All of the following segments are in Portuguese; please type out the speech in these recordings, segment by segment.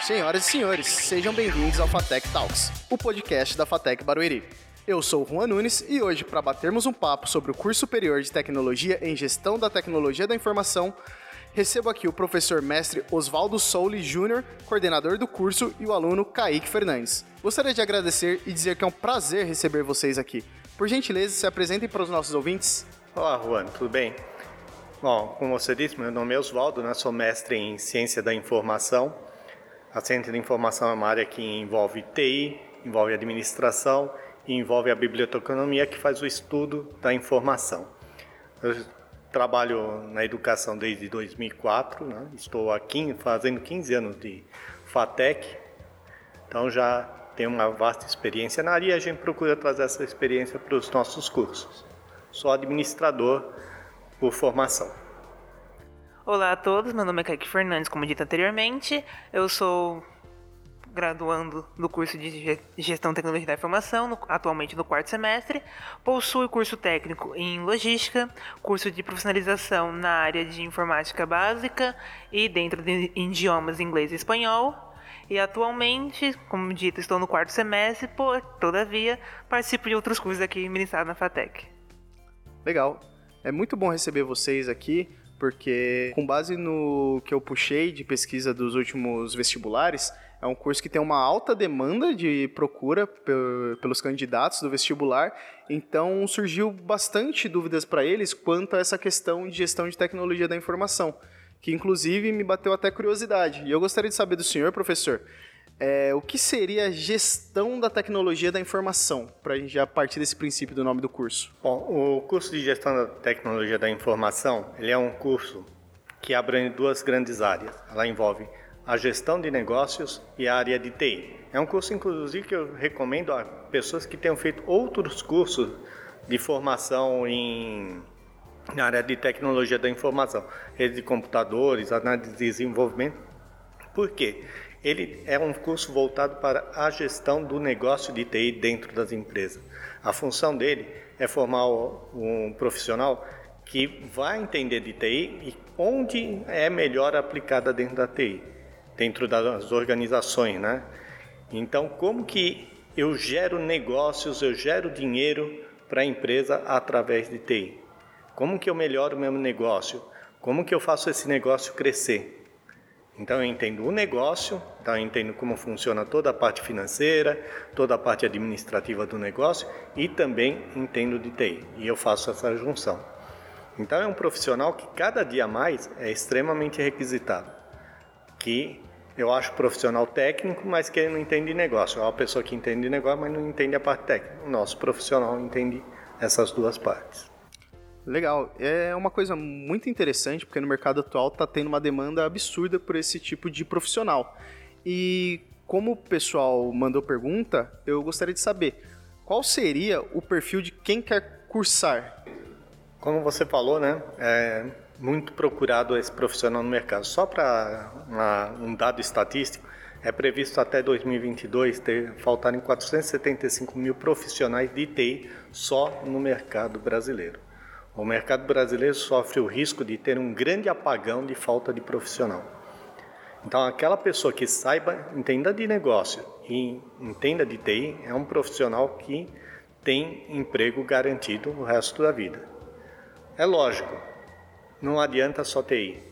Senhoras e senhores, sejam bem-vindos ao FATEC Talks, o podcast da FATEC Barueri. Eu sou o Juan Nunes e hoje, para batermos um papo sobre o curso superior de tecnologia em gestão da tecnologia da informação, recebo aqui o professor mestre Oswaldo Souli Júnior, coordenador do curso, e o aluno Kaique Fernandes. Gostaria de agradecer e dizer que é um prazer receber vocês aqui. Por gentileza, se apresentem para os nossos ouvintes. Olá, Juan, tudo bem? Bom, como você disse, meu nome é Oswaldo, sou mestre em Ciência da Informação. A ciência da informação é uma área que envolve TI, envolve administração e envolve a biblioteconomia, que faz o estudo da informação. Eu trabalho na educação desde 2004, estou aqui fazendo 15 anos de FATEC, então já tenho uma vasta experiência na área e a gente procura trazer essa experiência para os nossos cursos. Sou administrador por formação. Olá a todos, meu nome é Kaique Fernandes, como dito anteriormente. Eu sou graduando no curso de Gestão e Tecnologia da Informação, atualmente no 4º semestre. Possuo curso técnico em Logística, curso de profissionalização na área de Informática Básica e dentro de idiomas inglês e espanhol. E atualmente, como dito, estou no 4º semestre, todavia, participo de outros cursos aqui ministrados na FATEC. Legal. É muito bom receber vocês aqui, porque com base no que eu puxei de pesquisa dos últimos vestibulares, é um curso que tem uma alta demanda de procura pelos candidatos do vestibular, então surgiu bastante dúvidas para eles quanto a essa questão de gestão de tecnologia da informação, que inclusive me bateu até curiosidade. E eu gostaria de saber do senhor, professor, o que seria a gestão da tecnologia da informação, para a gente já partir desse princípio do nome do curso? Bom, o curso de Gestão da Tecnologia da Informação, ele é um curso que abrange duas grandes áreas. Ela envolve a gestão de negócios e a área de TI. É um curso, inclusive, que eu recomendo a pessoas que tenham feito outros cursos de formação na área de tecnologia da informação, rede de computadores, análise de desenvolvimento. Por quê? Ele é um curso voltado para a gestão do negócio de TI dentro das empresas. A função dele é formar um profissional que vai entender de TI e onde é melhor aplicada dentro da TI, dentro das organizações, Então, como que eu gero negócios, eu gero dinheiro para a empresa através de TI? Como que eu melhoro o meu negócio? Como que eu faço esse negócio crescer? Então eu entendo o negócio, então eu entendo como funciona toda a parte financeira, toda a parte administrativa do negócio e também entendo de TI, e eu faço essa junção. Então é um profissional que cada dia mais é extremamente requisitado, que eu acho profissional técnico, mas que ele não entende de negócio. É uma pessoa que entende de negócio, mas não entende a parte técnica. O nosso profissional entende essas duas partes. Legal, é uma coisa muito interessante, porque no mercado atual está tendo uma demanda absurda por esse tipo de profissional. E como o pessoal mandou pergunta, eu gostaria de saber, qual seria o perfil de quem quer cursar? Como você falou, é muito procurado esse profissional no mercado. Só para um dado estatístico, é previsto até 2022 faltarem 475 mil profissionais de TI só no mercado brasileiro. O mercado brasileiro sofre o risco de ter um grande apagão de falta de profissional. Então, aquela pessoa que entenda de negócio e entenda de TI, é um profissional que tem emprego garantido o resto da vida. É lógico, não adianta só TI.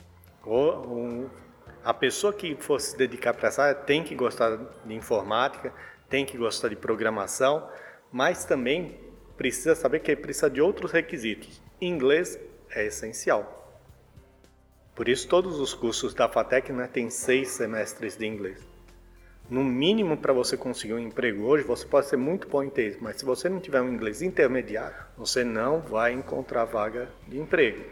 A pessoa que for se dedicar para essa área tem que gostar de informática, tem que gostar de programação, mas também precisa saber que precisa de outros requisitos. Inglês é essencial. Por isso, todos os cursos da FATEC têm 6 semestres de inglês. No mínimo, para você conseguir um emprego hoje, você pode ser muito bom em TI, mas se você não tiver um inglês intermediário, você não vai encontrar vaga de emprego.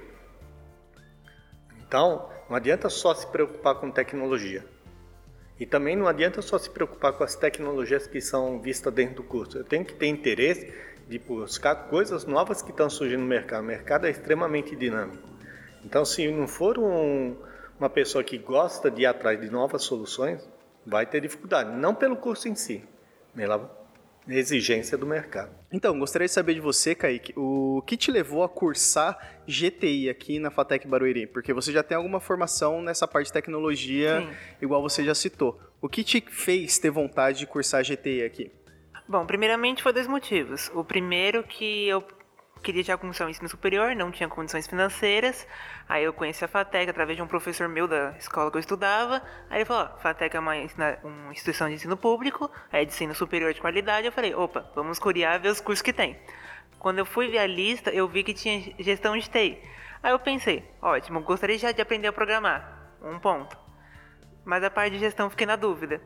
Então, não adianta só se preocupar com tecnologia. E também não adianta só se preocupar com as tecnologias que são vistas dentro do curso. Eu tenho que ter interesse de buscar coisas novas que estão surgindo no mercado. O mercado é extremamente dinâmico. Então, se não for uma pessoa que gosta de ir atrás de novas soluções, vai ter dificuldade. Não pelo curso em si. exigência do mercado. Então, gostaria de saber de você, Kaique, o que te levou a cursar GTI aqui na FATEC Barueri? Porque você já tem alguma formação nessa parte de tecnologia, sim, igual você já citou. O que te fez ter vontade de cursar GTI aqui? Bom, primeiramente foi 2 motivos. O primeiro que eu queria já começar o ensino superior, não tinha condições financeiras. Aí eu conheci a FATEC através de um professor meu da escola que eu estudava. Aí ele falou, FATEC é uma instituição de ensino público, é de ensino superior de qualidade. Eu falei, opa, vamos curiar, ver os cursos que tem. Quando eu fui ver a lista, eu vi que tinha gestão de TI. Aí eu pensei, ótimo, gostaria já de aprender a programar, um ponto. Mas a parte de gestão fiquei na dúvida.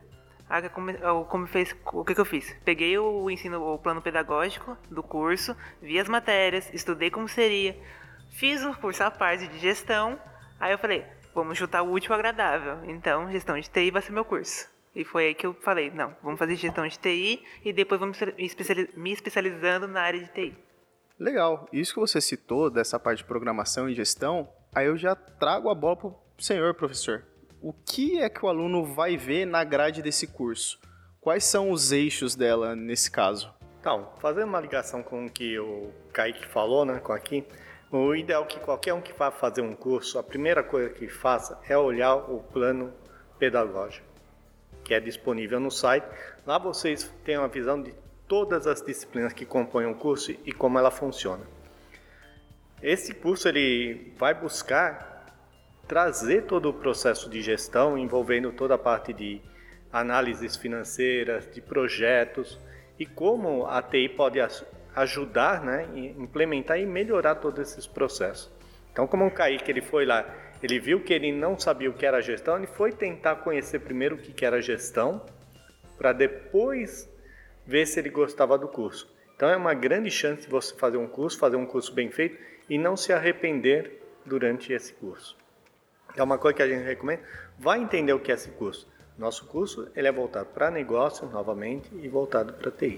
O que eu fiz? Peguei o plano pedagógico do curso, vi as matérias, estudei como seria, fiz um curso à parte de gestão, aí eu falei, vamos juntar o útil ao agradável, então gestão de TI vai ser meu curso. E foi aí que eu falei, não, vamos fazer gestão de TI e depois vamos me especializando na área de TI. Legal, isso que você citou dessa parte de programação e gestão, aí eu já trago a bola para o senhor, professor. O que é que o aluno vai ver na grade desse curso? Quais são os eixos dela nesse caso? Então, fazendo uma ligação com o que o Kaique falou, né, o ideal é que qualquer um que vá fazer um curso, a primeira coisa que faça é olhar o plano pedagógico, que é disponível no site. Lá vocês têm uma visão de todas as disciplinas que compõem o curso e como ela funciona. Esse curso ele vai buscar trazer todo o processo de gestão, envolvendo toda a parte de análises financeiras, de projetos e como a TI pode ajudar, né, implementar e melhorar todos esses processos. Então, como o Kaique ele foi lá, ele viu que ele não sabia o que era gestão, ele foi tentar conhecer primeiro o que era gestão, para depois ver se ele gostava do curso. Então, é uma grande chance de você fazer um curso bem feito e não se arrepender durante esse curso. É uma coisa que a gente recomenda, vai entender o que é esse curso. Nosso curso ele é voltado para negócio, novamente, e voltado para TI.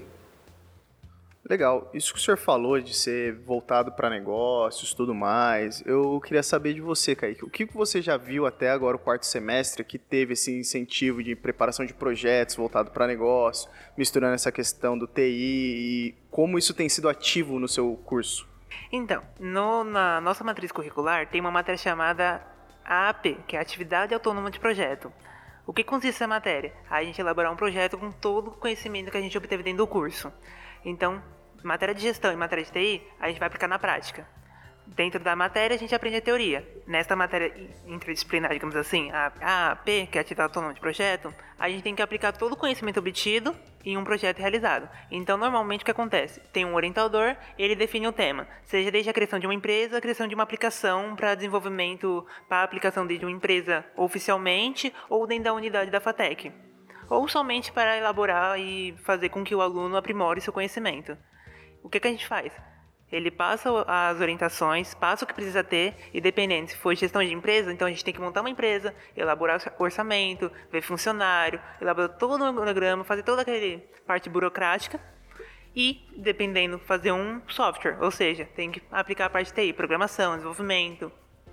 Legal, isso que o senhor falou de ser voltado para negócios e tudo mais, eu queria saber de você, Kaique, o que você já viu até agora o 4º semestre que teve esse incentivo de preparação de projetos voltado para negócio, misturando essa questão do TI e como isso tem sido ativo no seu curso? Então, na nossa matriz curricular tem uma matéria chamada AAP, que é a Atividade Autônoma de Projeto. O que consiste essa matéria? A gente elaborar um projeto com todo o conhecimento que a gente obteve dentro do curso. Então, matéria de gestão e matéria de TI, a gente vai aplicar na prática. Dentro da matéria, a gente aprende a teoria. Nesta matéria interdisciplinar, digamos assim, a AAP, que é a Atividade Autônoma de Projeto, a gente tem que aplicar todo o conhecimento obtido em um projeto realizado. Então, normalmente, o que acontece? Tem um orientador, ele define o tema, seja desde a criação de uma empresa, a criação de uma aplicação para desenvolvimento, para a aplicação de uma empresa oficialmente ou dentro da unidade da FATEC, ou somente para elaborar e fazer com que o aluno aprimore seu conhecimento. O que a gente faz? Ele passa as orientações, passa o que precisa ter e dependendo se for gestão de empresa, então a gente tem que montar uma empresa, elaborar o orçamento, ver funcionário, elaborar todo o cronograma, fazer toda aquela parte burocrática e, dependendo, fazer um software, ou seja, tem que aplicar a parte de TI, programação, desenvolvimento,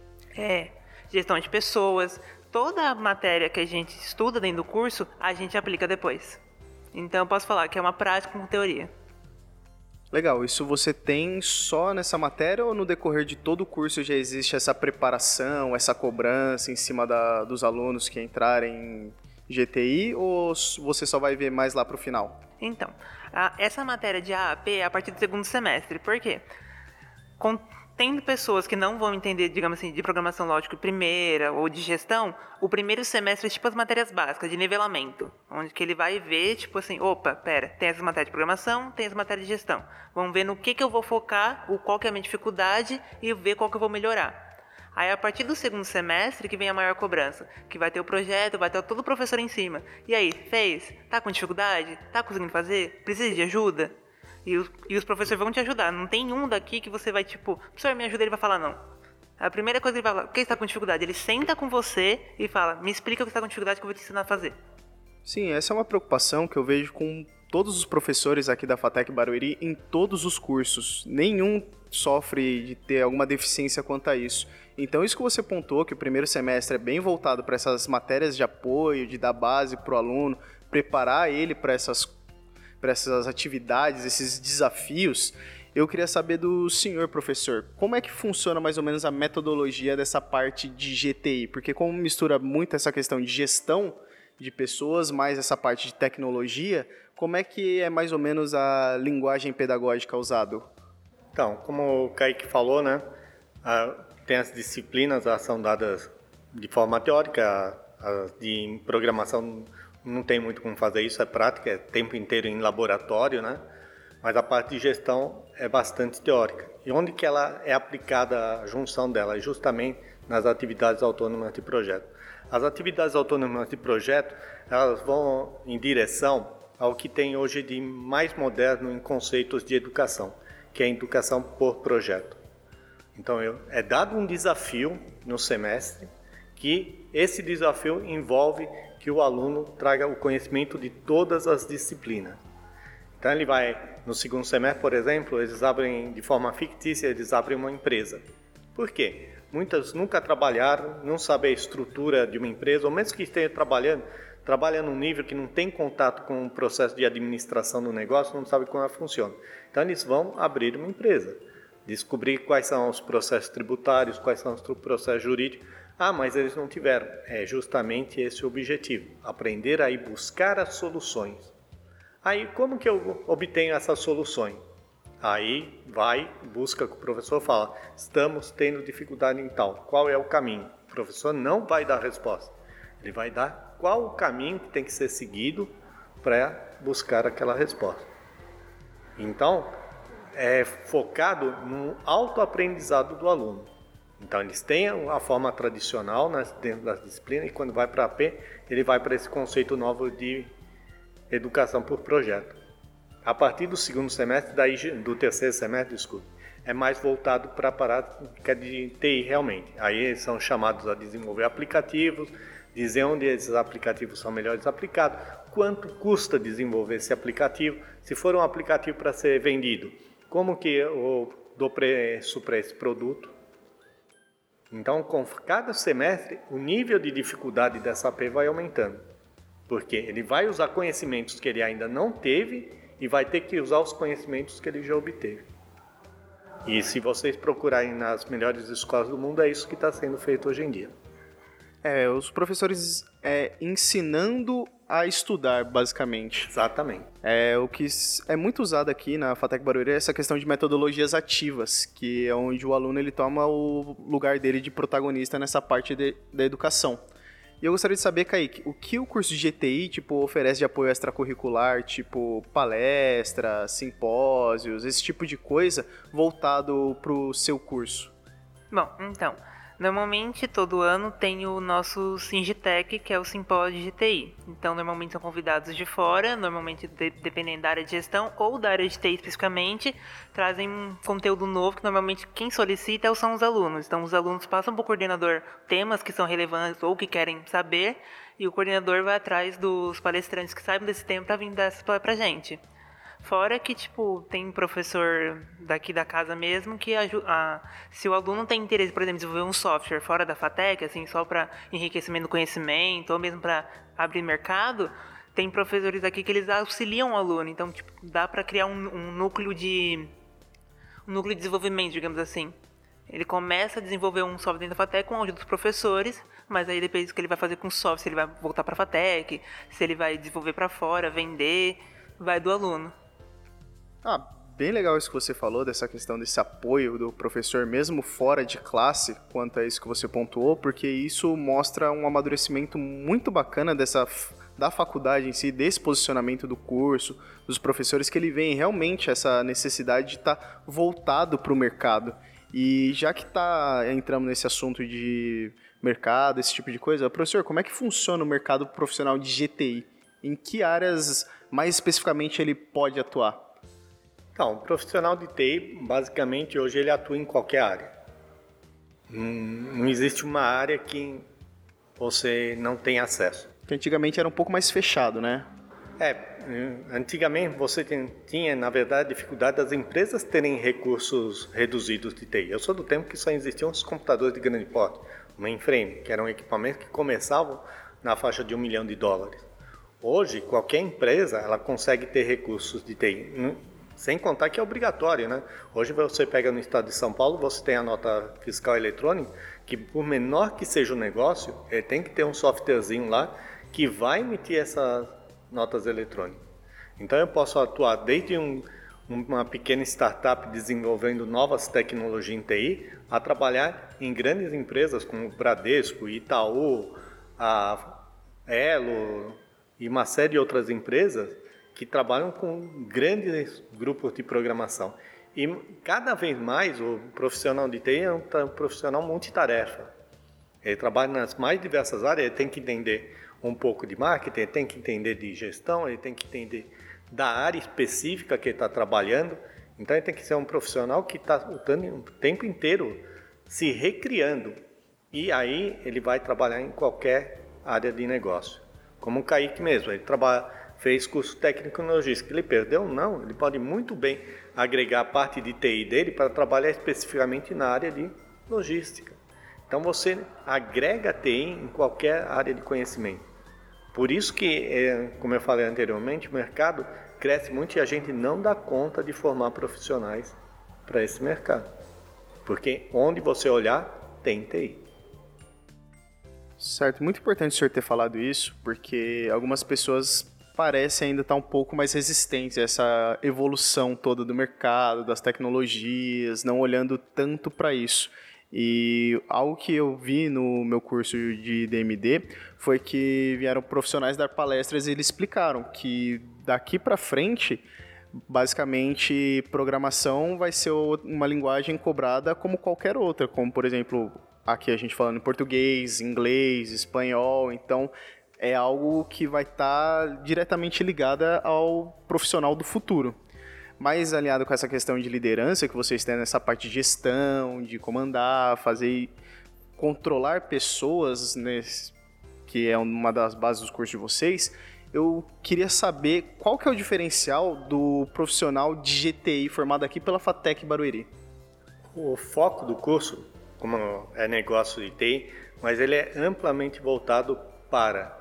gestão de pessoas, toda a matéria que a gente estuda dentro do curso, a gente aplica depois. Então eu posso falar que é uma prática com teoria. Legal, isso você tem só nessa matéria ou no decorrer de todo o curso já existe essa preparação, essa cobrança em cima dos alunos que entrarem em GTI ou você só vai ver mais lá para o final? Então, essa matéria de AAP é a partir do 2º semestre, por quê? Tendo pessoas que não vão entender, digamos assim, de programação lógica primeira ou de gestão, o primeiro semestre é tipo as matérias básicas, de nivelamento, onde que ele vai ver, tipo assim, opa, pera, tem as matérias de programação, tem as matérias de gestão. Vamos ver no que eu vou focar, qual que é a minha dificuldade e ver qual que eu vou melhorar. Aí, a partir do 2º semestre que vem a maior cobrança, que vai ter o projeto, vai ter todo o professor em cima. E aí, fez? Tá com dificuldade? Tá conseguindo fazer? Precisa de ajuda? E os professores vão te ajudar. Não tem um daqui que você vai, tipo, professor, me ajuda, ele vai falar não. A primeira coisa que ele vai falar, o que você está com dificuldade? Ele senta com você e fala, me explica o que está com dificuldade que eu vou te ensinar a fazer. Sim, essa é uma preocupação que eu vejo com todos os professores aqui da FATEC Barueri em todos os cursos. Nenhum sofre de ter alguma deficiência quanto a isso. Então isso que você pontuou, que o primeiro semestre é bem voltado para essas matérias de apoio, de dar base para o aluno, preparar ele para para essas atividades, esses desafios, eu queria saber do senhor professor, como é que funciona mais ou menos a metodologia dessa parte de GTI? Porque como mistura muito essa questão de gestão de pessoas, mais essa parte de tecnologia, como é que é mais ou menos a linguagem pedagógica usada? Então, como o Kaique falou, né, tem as disciplinas, elas são dadas de forma teórica, de programação não tem muito como fazer isso, é prática, é tempo inteiro em laboratório, né? Mas a parte de gestão é bastante teórica. E onde que ela é aplicada, a junção dela? É justamente nas atividades autônomas de projeto. As atividades autônomas de projeto, elas vão em direção ao que tem hoje de mais moderno em conceitos de educação, que é a educação por projeto. Então, é dado um desafio no semestre, que esse desafio envolve que o aluno traga o conhecimento de todas as disciplinas. Então, ele vai, no segundo semestre, por exemplo, eles abrem, de forma fictícia, eles abrem uma empresa. Por quê? Muitas nunca trabalharam, não sabem a estrutura de uma empresa, ou mesmo que estejam trabalha num nível que não tem contato com o processo de administração do negócio, não sabe como ela funciona. Então, eles vão abrir uma empresa, descobrir quais são os processos tributários, quais são os processos jurídicos. Mas eles não tiveram. É justamente esse o objetivo, aprender a ir buscar as soluções. Aí, como que eu obtenho essas soluções? Aí, busca com o professor, fala, estamos tendo dificuldade em tal, qual é o caminho? O professor não vai dar resposta, ele vai dar qual o caminho que tem que ser seguido para buscar aquela resposta. Então, é focado no autoaprendizado do aluno. Então, eles têm a forma tradicional dentro das disciplinas e quando vai para a AP, ele vai para esse conceito novo de educação por projeto. A partir do segundo semestre, do terceiro semestre, é mais voltado para a prática de TI realmente. Aí eles são chamados a desenvolver aplicativos, dizer onde esses aplicativos são melhores aplicados, quanto custa desenvolver esse aplicativo, se for um aplicativo para ser vendido, como que eu dou preço para esse produto. Então, com cada semestre, o nível de dificuldade dessa AP vai aumentando, porque ele vai usar conhecimentos que ele ainda não teve e vai ter que usar os conhecimentos que ele já obteve. E se vocês procurarem nas melhores escolas do mundo, é isso que está sendo feito hoje em dia. Os professores ensinando a estudar, basicamente. Exatamente. O que é muito usado aqui na FATEC Barueri é essa questão de metodologias ativas, que é onde o aluno ele toma o lugar dele de protagonista nessa parte da educação. E eu gostaria de saber, Kaique, o que o curso de GTI oferece de apoio extracurricular, palestras, simpósios, esse tipo de coisa voltado para o seu curso? Bom, então, normalmente todo ano tem o nosso Singitec, que é o simpósio de GTI. Então, normalmente são convidados de fora, normalmente dependendo da área de gestão ou da área de TI especificamente, trazem um conteúdo novo que normalmente quem solicita são os alunos. Então, os alunos passam para o coordenador temas que são relevantes ou que querem saber e o coordenador vai atrás dos palestrantes que saibam desse tema para vir dar essa palestra pra gente. Fora que, tem professor daqui da casa mesmo que se o aluno tem interesse, por exemplo, em desenvolver um software fora da FATEC, assim, só para enriquecimento do conhecimento ou mesmo para abrir mercado, tem professores aqui que eles auxiliam o aluno. Então, dá para criar um núcleo de desenvolvimento, digamos assim. Ele começa a desenvolver um software dentro da FATEC com a ajuda dos professores, mas aí depois o que ele vai fazer com o software, se ele vai voltar para a FATEC, se ele vai desenvolver para fora, vender, vai do aluno. Bem legal isso que você falou, dessa questão desse apoio do professor, mesmo fora de classe, quanto a isso que você pontuou, porque isso mostra um amadurecimento muito bacana da faculdade em si, desse posicionamento do curso, dos professores, que ele vem realmente essa necessidade de estar voltado para o mercado. E já que entramos nesse assunto de mercado, esse tipo de coisa, professor, como é que funciona o mercado profissional de GTI? Em que áreas, mais especificamente, ele pode atuar? Então, o profissional de TI, basicamente, hoje ele atua em qualquer área. Não existe uma área que você não tem acesso. Que antigamente era um pouco mais fechado, né? Antigamente você tinha, na verdade, dificuldade das empresas terem recursos reduzidos de TI. Eu sou do tempo que só existiam os computadores de grande porte, o mainframe, que eram equipamentos que começavam na faixa de $1 milhão. Hoje, qualquer empresa ela consegue ter recursos de TI, sem contar que é obrigatório, né? Hoje você pega no estado de São Paulo, você tem a nota fiscal eletrônica, que por menor que seja o negócio, ele tem que ter um softwarezinho lá que vai emitir essas notas eletrônicas. Então eu posso atuar desde uma pequena startup desenvolvendo novas tecnologias em TI, a trabalhar em grandes empresas como Bradesco, Itaú, a Elo e uma série de outras empresas que trabalham com grandes grupos de programação. E cada vez mais o profissional de TI é um profissional multitarefa. Ele trabalha nas mais diversas áreas, ele tem que entender um pouco de marketing, ele tem que entender de gestão, ele tem que entender da área específica que ele está trabalhando. Então ele tem que ser um profissional que está o tempo inteiro se recriando. E aí ele vai trabalhar em qualquer área de negócio. Como o Kaique mesmo, ele fez curso técnico em logística. Ele perdeu? Não, ele pode muito bem agregar a parte de TI dele para trabalhar especificamente na área de logística. Então você agrega TI em qualquer área de conhecimento. Por isso que, como eu falei anteriormente, o mercado cresce muito e a gente não dá conta de formar profissionais para esse mercado. Porque onde você olhar, tem TI. Certo, muito importante o senhor ter falado isso, porque algumas pessoas parecem ainda estar um pouco mais resistentes a essa evolução toda do mercado, das tecnologias, não olhando tanto para isso. E algo que eu vi no meu curso de DMD foi que vieram profissionais dar palestras e eles explicaram que daqui para frente, basicamente, programação vai ser uma linguagem cobrada como qualquer outra, como, por exemplo, aqui a gente falando em português, inglês, espanhol, então é algo que vai estar diretamente ligada ao profissional do futuro. Mais alinhado com essa questão de liderança que vocês têm nessa parte de gestão, de comandar, fazer, controlar pessoas, né, que é uma das bases dos cursos de vocês, eu queria saber qual que é o diferencial do profissional de GTI formado aqui pela FATEC Barueri. O foco do curso, como é negócio de TI, mas ele é amplamente voltado para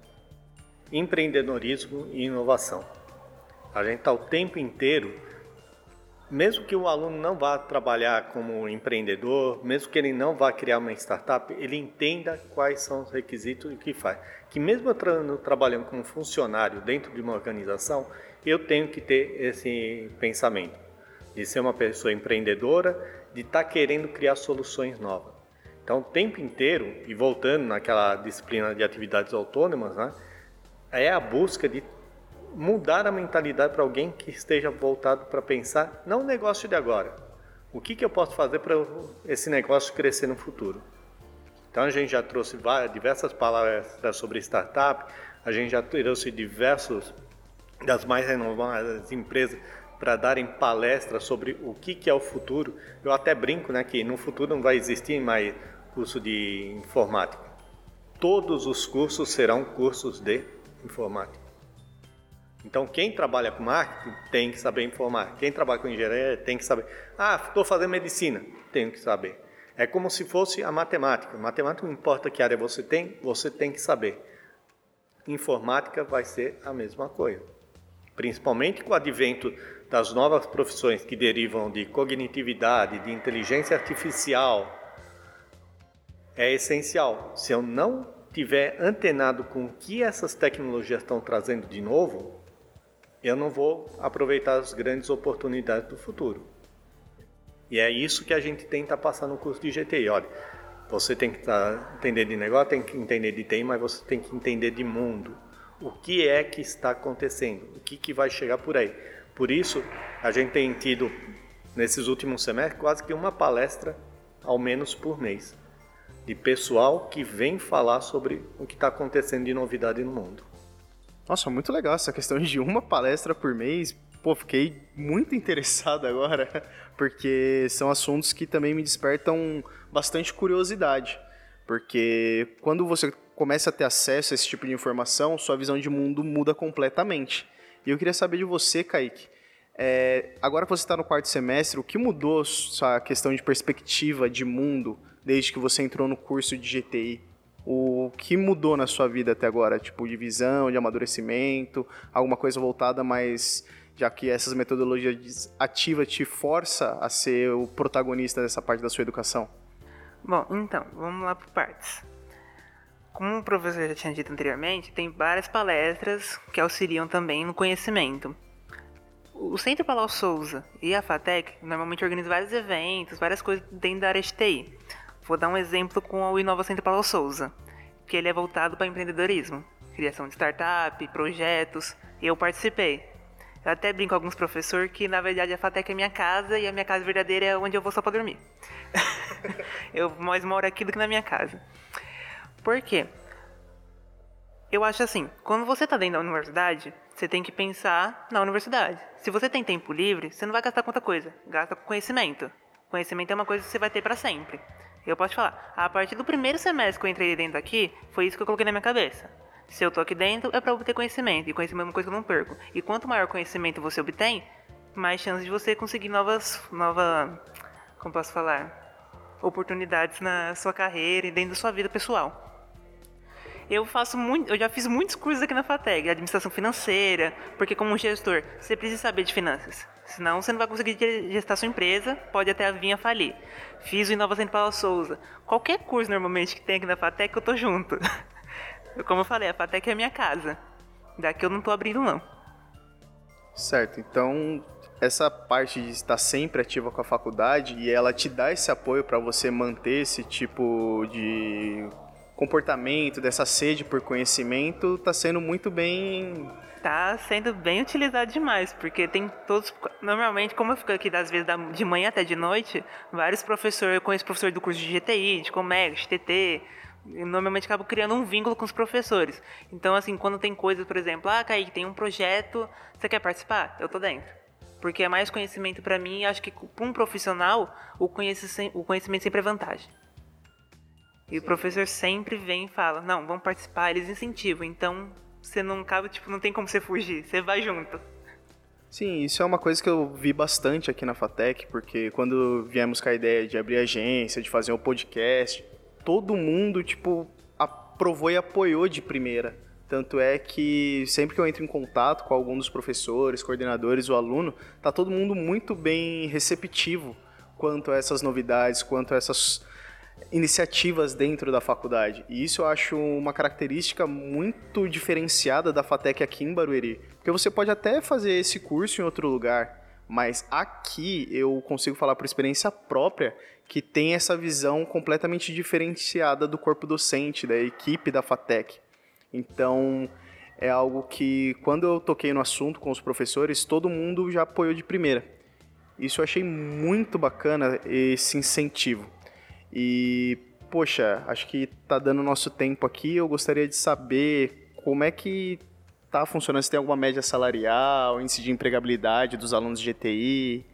empreendedorismo e inovação. A gente está o tempo inteiro, mesmo que o aluno não vá trabalhar como empreendedor, mesmo que ele não vá criar uma startup, ele entenda quais são os requisitos e o que faz. Que mesmo eu trabalhando como funcionário dentro de uma organização, eu tenho que ter esse pensamento de ser uma pessoa empreendedora, de estar querendo criar soluções novas. Então, o tempo inteiro, e voltando naquela disciplina de atividades autônomas, né, é a busca de mudar a mentalidade para alguém que esteja voltado para pensar, não o negócio de agora, o que eu posso fazer para esse negócio crescer no futuro. Então a gente já trouxe diversas palestras sobre startup, a gente já trouxe diversos das mais renomadas empresas para darem palestras sobre o que é o futuro. Eu até brinco, né, que no futuro não vai existir mais curso de informática. Todos os cursos serão cursos de informática. Então, quem trabalha com marketing tem que saber informar. Quem trabalha com engenharia tem que saber. Estou fazendo medicina, tenho que saber. É como se fosse a matemática. Matemática não importa que área você tem que saber. Informática vai ser a mesma coisa. Principalmente com o advento das novas profissões que derivam de cognitividade, de inteligência artificial. É essencial. Se eu não tiver antenado com o que essas tecnologias estão trazendo de novo, eu não vou aproveitar as grandes oportunidades do futuro. E é isso que a gente tenta passar no curso de GTI. Olha, você tem que entender de negócio, tem que entender de TI, mas você tem que entender de mundo. O que é que está acontecendo? O que vai chegar por aí? Por isso, a gente tem tido, nesses últimos semestres, quase que uma palestra, ao menos por mês, de pessoal que vem falar sobre o que está acontecendo de novidade no mundo. Nossa, muito legal essa questão de uma palestra por mês. Pô, fiquei muito interessado agora, porque são assuntos que também me despertam bastante curiosidade. Porque quando você começa a ter acesso a esse tipo de informação, sua visão de mundo muda completamente. E eu queria saber de você, Kaique, agora que você está no quarto semestre, o que mudou sua questão de perspectiva de mundo desde que você entrou no curso de GTI? O que mudou na sua vida até agora? Tipo, de visão, de amadurecimento, alguma coisa voltada, mas já que essas metodologias ativas te força a ser o protagonista dessa parte da sua educação? Bom, então, vamos lá por partes. Como o professor já tinha dito anteriormente, tem várias palestras que auxiliam também no conhecimento. O Centro Palau Souza e a FATEC normalmente organizam vários eventos, várias coisas dentro da área de TI. Vou dar um exemplo com o Inova Centro Palau Souza, que ele é voltado para empreendedorismo, criação de startup, projetos, e eu participei. Eu até brinco com alguns professores que, na verdade, a FATEC é minha casa e a minha casa verdadeira é onde eu vou só para dormir. Eu mais moro aqui do que na minha casa. Por quê? Eu acho assim, quando você está dentro da universidade, você tem que pensar na universidade. Se você tem tempo livre, você não vai gastar com outra coisa, gasta com conhecimento. Conhecimento é uma coisa que você vai ter para sempre. Eu posso te falar, a partir do primeiro semestre que eu entrei dentro aqui, foi isso que eu coloquei na minha cabeça. Se eu tô aqui dentro, é para obter conhecimento, e conhecimento é uma coisa que eu não perco. E quanto maior conhecimento você obtém, mais chances de você conseguir novas, como posso falar, oportunidades na sua carreira e dentro da sua vida pessoal. Eu já fiz muitos cursos aqui na FATEC, administração financeira, porque como gestor, você precisa saber de finanças. Senão você não vai conseguir gestar sua empresa, pode até vir a falir. Fiz o Inova Centro Palau Souza. Qualquer curso normalmente que tem aqui na FATEC, eu tô junto. Como eu falei, a FATEC é a minha casa. Daqui eu não tô abrindo, não. Certo, então essa parte de estar sempre ativa com a faculdade e ela te dá esse apoio para você manter esse tipo de comportamento, dessa sede por conhecimento, tá sendo muito bem... Tá sendo bem utilizado demais, porque tem todos... Normalmente, como eu fico aqui às vezes de manhã até de noite, vários professores, eu conheço professor do curso de GTI, de Comex, de TT, eu normalmente acabo criando um vínculo com os professores. Então, assim, quando tem coisas, por exemplo, Kaique, tem um projeto, você quer participar? Eu tô dentro. Porque é mais conhecimento para mim, e acho que para um profissional, o conhecimento sempre é vantagem. E o professor sempre vem e fala, não, vamos participar, eles incentivam, então você não acaba, não tem como você fugir, você vai junto. Sim, isso é uma coisa que eu vi bastante aqui na FATEC, porque quando viemos com a ideia de abrir agência, de fazer um podcast, todo mundo, aprovou e apoiou de primeira. Tanto é que sempre que eu entro em contato com algum dos professores, coordenadores ou aluno, tá todo mundo muito bem receptivo quanto a essas novidades, quanto a essas iniciativas dentro da faculdade. E isso eu acho uma característica muito diferenciada da FATEC aqui em Barueri. Porque você pode até fazer esse curso em outro lugar, mas aqui eu consigo falar por experiência própria que tem essa visão completamente diferenciada do corpo docente, da equipe da FATEC. Então, é algo que, quando eu toquei no assunto com os professores, todo mundo já apoiou de primeira. Isso eu achei muito bacana, esse incentivo. E, poxa, acho que tá dando nosso tempo aqui. Eu gostaria de saber como é que tá funcionando, se tem alguma média salarial, índice de empregabilidade dos alunos de GTI.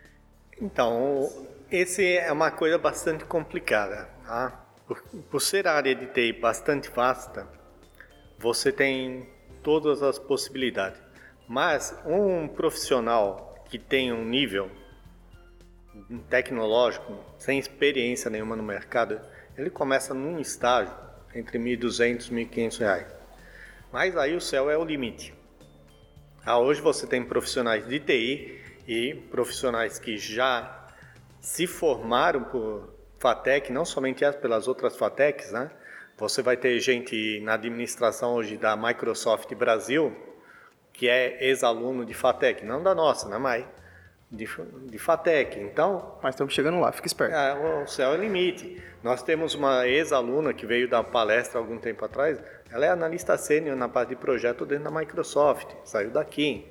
Então, esse é uma coisa bastante complicada. Tá? Por ser a área de TI bastante vasta, você tem todas as possibilidades. Mas um profissional que tem um nível tecnológico, sem experiência nenhuma no mercado, ele começa num estágio entre R$ 1.200 e R$ 1.500. Mas aí o céu é o limite. Hoje você tem profissionais de TI e profissionais que já se formaram por FATEC, não somente pelas outras FATECs, né? Você vai ter gente na administração hoje da Microsoft Brasil, que é ex-aluno de FATEC, não da nossa, né, mas de FATEC. Então, mas estamos chegando lá, fica esperto. O céu é o limite. Nós temos uma ex-aluna que veio dar palestra algum tempo atrás, ela é analista sênior na parte de projeto dentro da Microsoft, saiu daqui.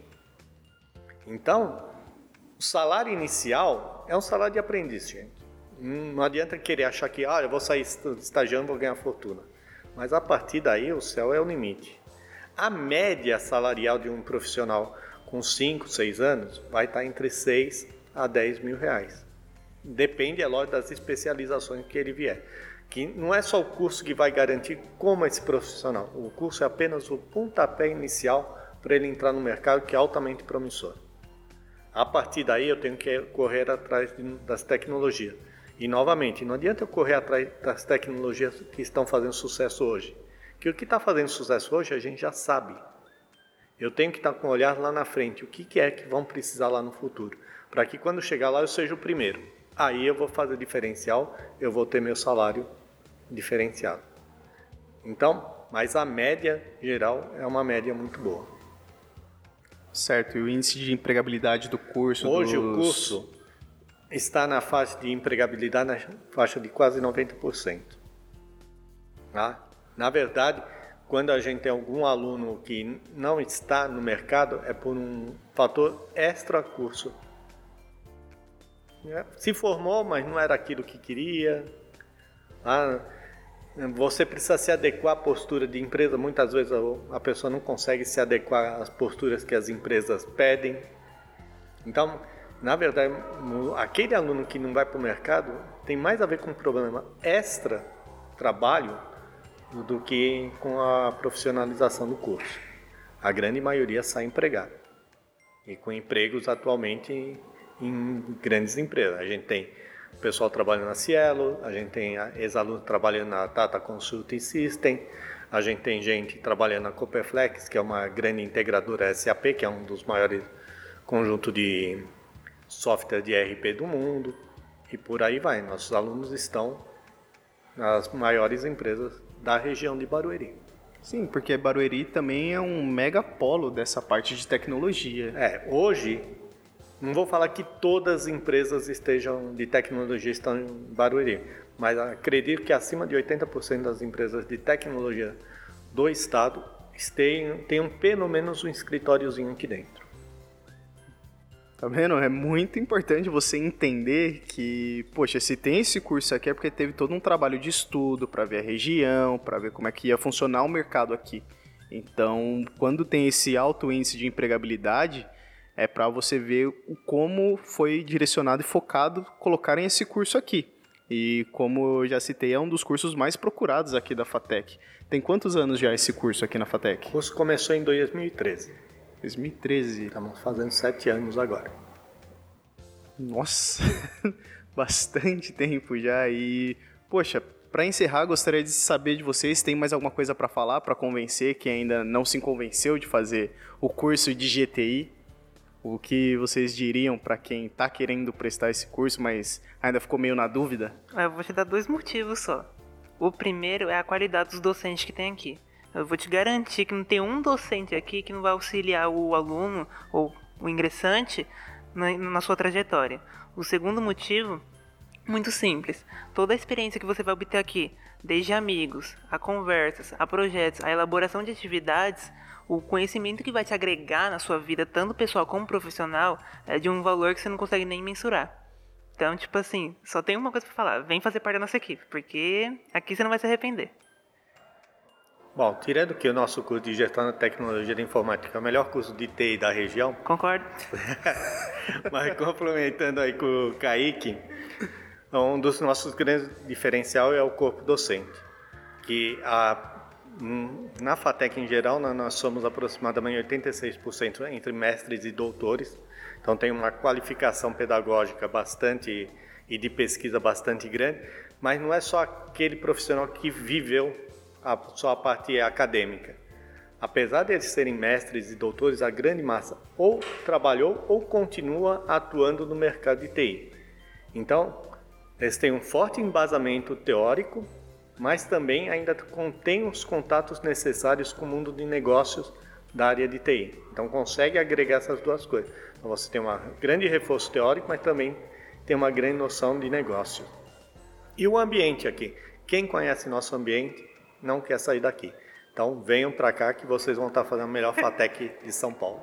Então, o salário inicial é um salário de aprendiz, gente. Não adianta querer achar que eu vou sair estagiando, vou ganhar fortuna. Mas a partir daí o céu é o limite. A média salarial de um profissional com 5, 6 anos vai estar entre 6 a 10 mil reais. Depende, é lógico, das especializações que ele vier. Que não é só o curso que vai garantir como esse profissional. O curso é apenas o pontapé inicial para ele entrar no mercado, que é altamente promissor. A partir daí eu tenho que correr atrás das tecnologias. E, novamente, não adianta eu correr atrás das tecnologias que estão fazendo sucesso hoje. Que o que está fazendo sucesso hoje a gente já sabe. Eu tenho que estar com o olhar lá na frente. O que é que vão precisar lá no futuro? Para que quando chegar lá eu seja o primeiro. Aí eu vou fazer diferencial, eu vou ter meu salário diferenciado. Então, mas a média geral é uma média muito boa. Certo, e o índice de empregabilidade do curso? Hoje o curso está na faixa de empregabilidade, na faixa de quase 90%. Tá? Na verdade, quando a gente tem algum aluno que não está no mercado, é por um fator extra-curso. Se formou, mas não era aquilo que queria. Você precisa se adequar à postura de empresa. Muitas vezes a pessoa não consegue se adequar às posturas que as empresas pedem. Então, na verdade, aquele aluno que não vai para o mercado tem mais a ver com um problema extra-trabalho do que com a profissionalização do curso. A grande maioria sai empregada. E com empregos atualmente em grandes empresas. A gente tem o pessoal trabalhando na Cielo, a gente tem ex-alunos trabalhando na Tata Consulting System, a gente tem gente trabalhando na Copperflex, que é uma grande integradora SAP, que é um dos maiores conjuntos de software de ERP do mundo, e por aí vai. Nossos alunos estão nas maiores empresas da região de Barueri. Sim, porque Barueri também é um megapolo dessa parte de tecnologia. Hoje, não vou falar que todas as empresas de tecnologia estão em Barueri, mas acredito que acima de 80% das empresas de tecnologia do estado tenham pelo menos um escritóriozinho aqui dentro. Tá vendo? É muito importante você entender que, poxa, se tem esse curso aqui é porque teve todo um trabalho de estudo para ver a região, para ver como é que ia funcionar o mercado aqui. Então, quando tem esse alto índice de empregabilidade, é para você ver como foi direcionado e focado colocarem esse curso aqui. E como eu já citei, é um dos cursos mais procurados aqui da FATEC. Tem quantos anos já esse curso aqui na FATEC? O curso começou em 2013. 2013. Estamos fazendo 7 anos agora. Nossa, bastante tempo já. E, poxa, para encerrar, gostaria de saber de vocês, tem mais alguma coisa para falar, para convencer quem ainda não se convenceu de fazer o curso de GTI? O que vocês diriam para quem está querendo prestar esse curso, mas ainda ficou meio na dúvida? Eu vou te dar 2 motivos só. O primeiro é a qualidade dos docentes que tem aqui. Eu vou te garantir que não tem um docente aqui que não vai auxiliar o aluno ou o ingressante na sua trajetória. O segundo motivo, muito simples. Toda a experiência que você vai obter aqui, desde amigos, a conversas, a projetos, a elaboração de atividades, o conhecimento que vai te agregar na sua vida, tanto pessoal como profissional, é de um valor que você não consegue nem mensurar. Então, tipo assim, só tem uma coisa pra falar. Vem fazer parte da nossa equipe, porque aqui você não vai se arrepender. Bom, tirando que o nosso curso de Gestão da Tecnologia da Informática é o melhor curso de TI da região. Concordo. Mas complementando aí com o Kaique, um dos nossos grandes diferenciais é o corpo docente. Que na FATEC em geral, nós somos aproximadamente 86% entre mestres e doutores. Então tem uma qualificação pedagógica bastante e de pesquisa bastante grande, mas não é só aquele profissional que viveu só a parte acadêmica. Apesar de eles serem mestres e doutores, a grande massa ou trabalhou ou continua atuando no mercado de TI. Então, eles têm um forte embasamento teórico, mas também ainda contém os contatos necessários com o mundo de negócios da área de TI. Então, consegue agregar essas duas coisas. Então, você tem um grande reforço teórico, mas também tem uma grande noção de negócio. E o ambiente aqui. Quem conhece nosso ambiente não quer sair daqui. Então, venham para cá que vocês vão estar fazendo a melhor FATEC de São Paulo.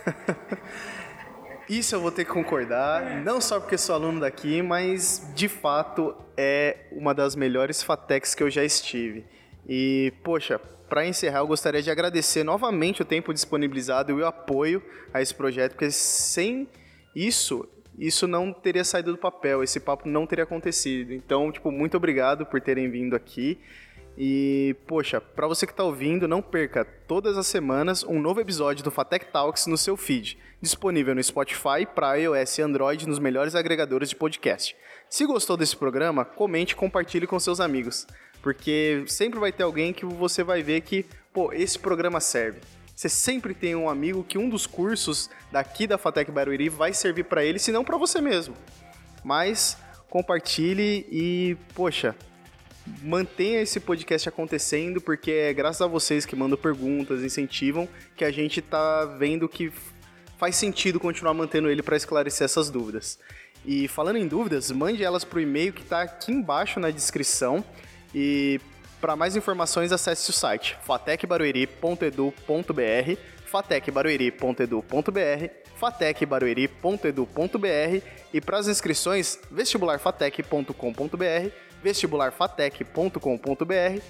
Isso eu vou ter que concordar, não só porque sou aluno daqui, mas de fato é uma das melhores FATECs que eu já estive. E, poxa, para encerrar, eu gostaria de agradecer novamente o tempo disponibilizado e o apoio a esse projeto, porque sem isso não teria saído do papel, esse papo não teria acontecido. Então, muito obrigado por terem vindo aqui. E, poxa, pra você que tá ouvindo, não perca todas as semanas um novo episódio do Fatec Talks no seu feed, disponível no Spotify para iOS e Android nos melhores agregadores de podcast. Se gostou desse programa, comente e compartilhe com seus amigos, porque sempre vai ter alguém que você vai ver que, pô, esse programa serve. Você sempre tem um amigo que um dos cursos daqui da Fatec Barueri vai servir para ele, se não para você mesmo. Mas compartilhe e, poxa, mantenha esse podcast acontecendo, porque é graças a vocês que mandam perguntas, incentivam, que a gente tá vendo que faz sentido continuar mantendo ele para esclarecer essas dúvidas. E falando em dúvidas, mande elas pro e-mail que tá aqui embaixo na descrição. E para mais informações, acesse o site fatecbarueri.edu.br, fatecbarueri.edu.br, fatecbarueri.edu.br e para as inscrições, vestibularfatec.com.br, vestibularfatec.com.br,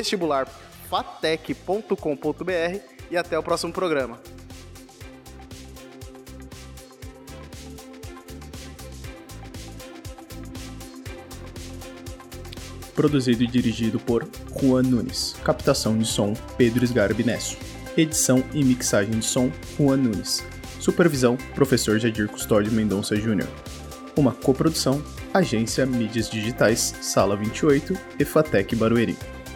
vestibularfatec.com.br e até o próximo programa. Produzido e dirigido por Juan Nunes. Captação de som, Pedro Sgarbi Nesso. Edição e mixagem de som, Juan Nunes. Supervisão, Professor Jadir Custódio Mendonça Júnior. Uma coprodução, Agência Mídias Digitais, Sala 28 e Fatec Barueri.